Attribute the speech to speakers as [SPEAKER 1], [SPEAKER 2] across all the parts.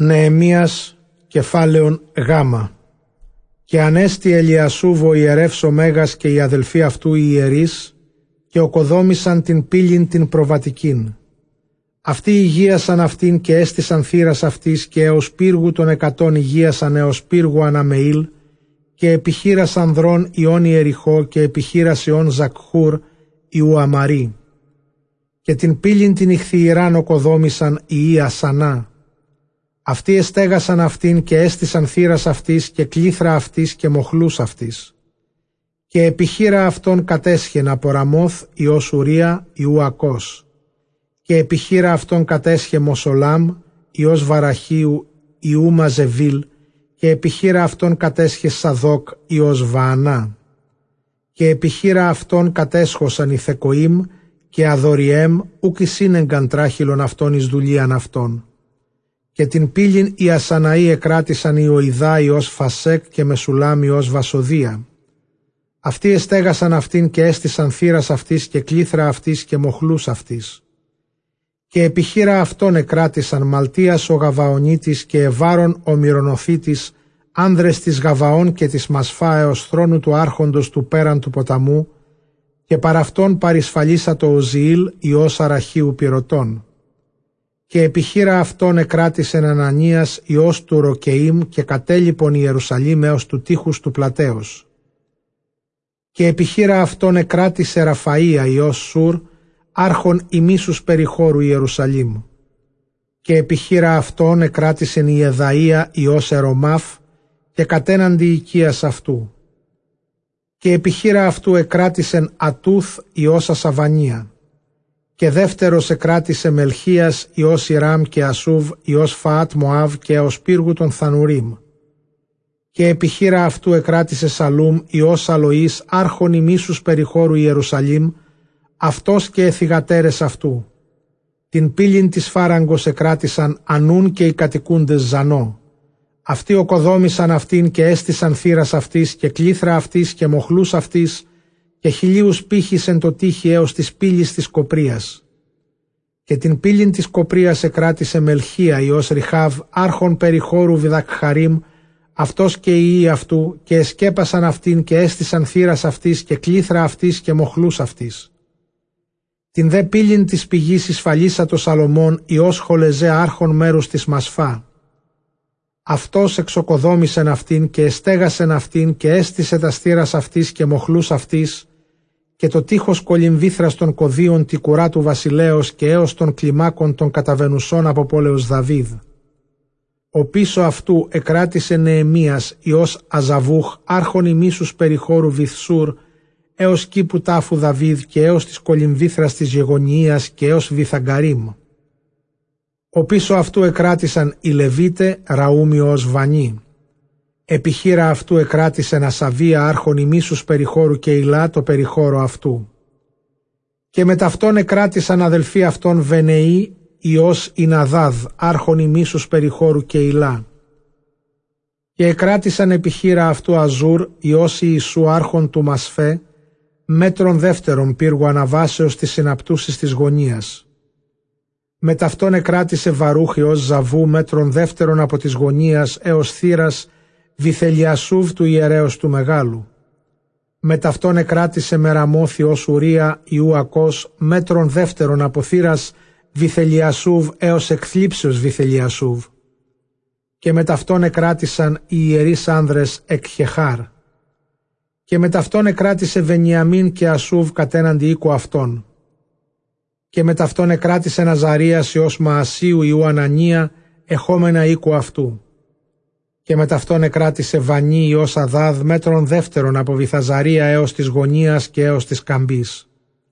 [SPEAKER 1] Νεεμίας κεφάλαιον Γ. Και ανέστη Ελιασούβ ο ιερεύς ο Μέγας και οι αδελφοί αυτού οι ιερείς, και οκοδόμησαν την πύλην την προβατικήν. Αυτοί υγείασαν αυτήν και έστησαν θύρας αυτής, και έως πύργου των 100 υγείασαν έως πύργου Αναμεήλ, και επιχείρας ανδρών Ιών Ιεριχώ, και επιχείρας Ιών Ζακχούρ Ιου Αμαρή. Και την πύλην την ηχθιηράν οκοδόμησαν οι Ασανά. Αυτοί εστέγασαν αυτήν και έστησαν θύρας αυτής και κλήθρα αυτής και μοχλούς αυτής. Και επιχείρα αυτών κατέσχεν από Ραμόθ Ιώς Ουρία Ιού Ακός. Και επιχείρα αυτών κατέσχε Μοσολάμ Ιώς Βαραχίου Ιού Μαζεβίλ, και επιχείρα αυτών κατέσχε Σαδόκ Ιώς Βαανά. Και επιχείρα αυτών κατέσχωσαν οι Θεκοήμ και Αδοριέμ, ουκ εισήνεγκαν τράχυλον αυτών εις δουλείαν αυτών. Και την πύλην οι Ασαναοί εκράτησαν οι Οιδά Ιώς Φασέκ και Μεσουλάμ Ιώς Βασοδία. Αυτοί εστέγασαν αυτήν και έστησαν θύρας αυτής και κλήθρα αυτής και μοχλούς αυτής. Και επιχείρα αυτών εκράτησαν Μαλτίας ο Γαβαονίτης και Εβάρων ο Μυρονοθήτης, άνδρες της Γαβαών και της Μασφά έως θρόνου του άρχοντος του πέραν του ποταμού, και παρ' αυτόν παρισφαλίσατο ο Ζιήλ Ιώς Αραχίου πυρωτών. Και επιχείρα αυτών εκράτησεν Ανανίας Ιώς του Ροκεήμ και κατέλειπον Ιερουσαλήμ έως του τείχους του πλατέως. Και επιχείρα αυτών εκράτησε Ραφαΐα Ιώς Σουρ, άρχον ημίσους περιχώρου Ιερουσαλήμ. Και επιχείρα αυτών εκράτησεν η Εδαΐα Ιώς Ερομάφ και κατέναντι οικίας αυτού. Και επιχείρα αυτού εκράτησεν Ατούθ Ιώς Ασαβανία. Και δεύτερος εκράτησε Μελχίας Ιώς Ιράμ και Ασούβ Ιώς Φαάτ Μωάβ και έως πύργου των Θανουρίμ. Και επιχείρα αυτού εκράτησε Σαλούμ Ιώς Αλοής, άρχον ημίσους περιχώρου Ιερουσαλήμ, αυτός και εθιγατέρες αυτού. Την πύλην της Φάραγκος εκράτησαν Ανούν και οι κατοικούντες Ζανό. Αυτοί οκοδόμησαν αυτήν και έστησαν θύρας αυτής και κλήθρα αυτής και μοχλούς αυτής, και 1000 πύχης εν το τείχη έως της πύλης της Κοπρίας. Και την πύλην της Κοπρίας εκράτησε Μελχία Ιώς Ριχάβ, άρχον περιχώρου Βιδακχαρίμ, αυτός και οι ιοί αυτού, και εσκέπασαν αυτήν και έστησαν θύρας αυτής και κλήθρα αυτής και μοχλούς αυτής. Την δε πύλην της πηγής εισφαλίσατο Σαλομών Ιώς Χολεζέ, άρχον μέρους της Μασφά. Αυτός εξοκοδόμησεν αυτήν και εστέγασεν αυτήν και έστησε τα στήρας αυτής και μοχλούς αυτής, και το τείχος κολυμβήθρας των κωδίων τη κουρά του βασιλέως και έως των κλιμάκων των καταβενουσών από πόλεως Δαβίδ. Ο πίσω αυτού εκράτησε Νεεμίας Ιώς Αζαβούχ, άρχον ημίσους περιχώρου Βυθσούρ, έως κήπου τάφου Δαβίδ και έως της κολυμβήθρας της Γεγονιίας και έως Βυθαγκαρίμ. Ο πίσω αυτού εκράτησαν οι Λεβίτε Ραούμ Ιώς Βανί. Επιχείρα αυτού εκράτησεν Ασαβία, άρχον ημίσους περιχώρου και Ηλά το περιχώρο αυτού. Και με ταυτόν εκράτησαν αδελφοί αυτών Βενεή Ιώς Ιναδάδ, άρχον ημίσους περιχώρου και Ηλά. Και εκράτησαν επιχείρα αυτού Αζούρ Ιώς Ιησού, άρχον του Μασφέ, μέτρον δεύτερον πύργου αναβάσεως της συναπτούσης της γωνίας. Με ταυτόν εκράτησε Βαρούχ Ιώς Ζαβού, μέτρον δεύτερον από της γωνίας έως θύρας Βυθελιασούβ του ιερέως του Μεγάλου. Με ταυτόν εκράτησε Μεραμόθ Ιώς Ουρία Ιού Ακός, μέτρον δεύτερον από θύρας Βυθελιασούβ έως εκθλίψεως Βυθελιασούβ. Και με ταυτόν εκράτησαν οι ιερείς άνδρες Εκχεχάρ. Και με ταυτόν εκράτησε Βενιαμίν και Ασούβ κατέναντι οίκου αυτών. Και με ταυτόν εκράτησε Ναζαρίας Ιώς Μαασίου Ιού Ανανία, εχόμενα οίκου αυτού. Και με ταυτόν εκράτησε Βανί Ιώς Αδάδ, μέτρον δεύτερον από Βυθαζαρία έως της γωνίας και έως της καμπής.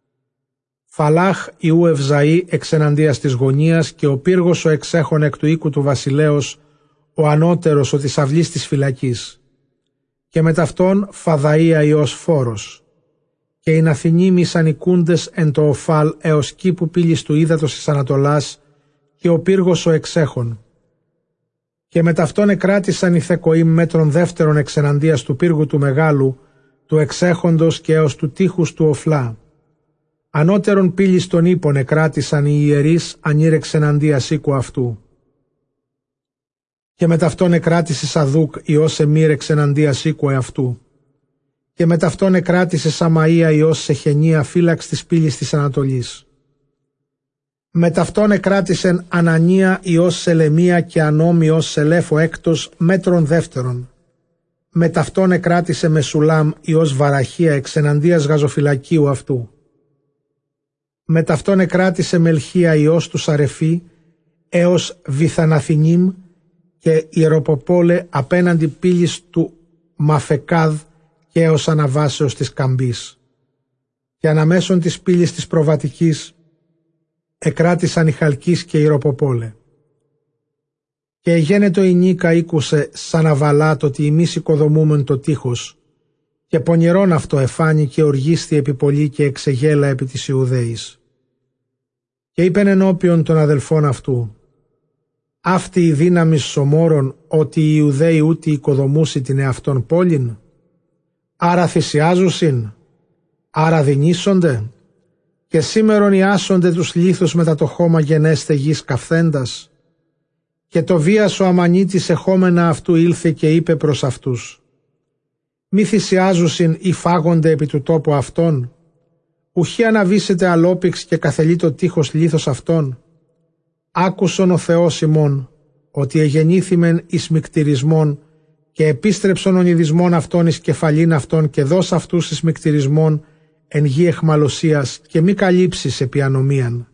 [SPEAKER 1] Φαλάχ Ιού Ευζαή εξεναντίας της γωνίας, και ο πύργος ο εξέχων εκ του οίκου του βασιλέως, ο ανώτερος ο της αυλής της φυλακής. Και με ταυτόν Φαδαΐα Ιώς Φόρος. Και οι Ναθινίμοι ανικούντες εν το Οφάλ έως κήπου πύλης του ύδατος της Ανατολάς, και ο πύργος ο εξέχων. Και με ταυτόν εκράτησαν οι Θεκοήμ μέτρον δεύτερον εξεναντίας του πύργου του Μεγάλου, του εξέχοντος και έως του τείχους του Οφλά. Ανώτερον πύλης των ύπων εκράτησαν οι ιερείς ανήρεξ εναντίας οίκου αυτού. Και με ταυτόν εκράτησε Σαδούκ Υιός Εμμύρ εξεναντίας οίκου εαυτού. Και με ταυτόν εκράτησε Σαμαΐα Υιός Σεχενία φύλαξ της πύλης της Ανατολής. Με ταυτόν εκράτησεν Ανανία Υιός Σελεμία και Ανόμ Υιός Σελέφο έκτος μέτρων δεύτερον. Με ταυτόν εκράτησε Μεσουλάμ Υιός Βαραχία εξεναντίας γαζοφυλακίου αυτού. Με ταυτόν εκράτησε Μελχία Υιός του Σαρεφή έως Βυθαναθηνίμ και Ιεροποπόλε απέναντι πύλης του Μαφεκάδ και έως αναβάσεως της Καμπής. Και αναμέσων της πύλης της προβατικής εκράτησαν οι Χαλκείς και Ιεροποπόλε. Και εγένετο η Νίκα ήκουσε σαν αβαλάτ ότι εμείς οικοδομούμεν το τείχος, και πονηρόν αυτό εφάνει και οργίστη επί πολύ και εξεγέλα επί της Ιουδαίης. Και είπεν ενώπιον των αδελφών αυτού, αυτή η δύναμη σωμόρων ότι οι Ιουδαίοι ούτε οικοδομούσι την εαυτόν πόλην, άρα θυσιάζουσιν, άρα δεινήσονται, και σήμερον ιάσονται τους λίθους μετά το χώμα γενέστε γης καυθέντας. Και το βίας ο Αμανίτης εχόμενα αυτού ήλθε και είπε προς αυτούς, μη θυσιάζουσιν ή φάγονται επί του τόπου αυτών, ουχή αναβήσετε αλόπιξ και καθελεί το τείχος λίθος αυτών. Άκουσον ο Θεός ημών, ότι εγεννήθημεν εις μικτηρισμόν και επίστρεψον ονειδισμόν αυτών εις κεφαλήν αυτών και δώσ' αυτούς εις μικτηρισμόν εν γη εχμαλωσίας και μη καλύψεις επί ανομίαν.